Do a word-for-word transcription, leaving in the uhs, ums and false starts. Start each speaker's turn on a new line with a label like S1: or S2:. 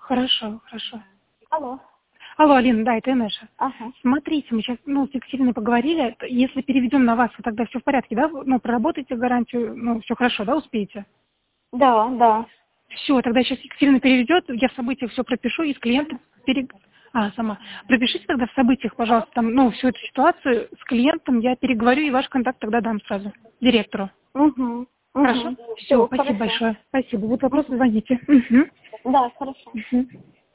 S1: Хорошо, хорошо.
S2: Алло.
S1: Алло, Алина, да, это Инеша.
S2: Ага.
S1: Смотрите, мы сейчас, ну, с Екатериной поговорили. т- Если переведем на вас, то тогда все в порядке, да? Вы, Ну, проработаете гарантию, ну, все хорошо, да, успеете?
S2: Да, да.
S1: Все, тогда сейчас Екатерина переведет, я в событиях все пропишу и с клиентом пере... А, сама. Пропишите тогда в событиях, пожалуйста, там, ну, всю эту ситуацию с клиентом, я переговорю и ваш контакт тогда дам сразу директору.
S2: Угу.
S1: Хорошо?
S2: Угу.
S1: Все,
S2: Все,
S1: спасибо
S2: хорошо.
S1: большое. Спасибо. Будут вопросы, звоните. Мгм.
S2: Да, хорошо.
S1: Мгм.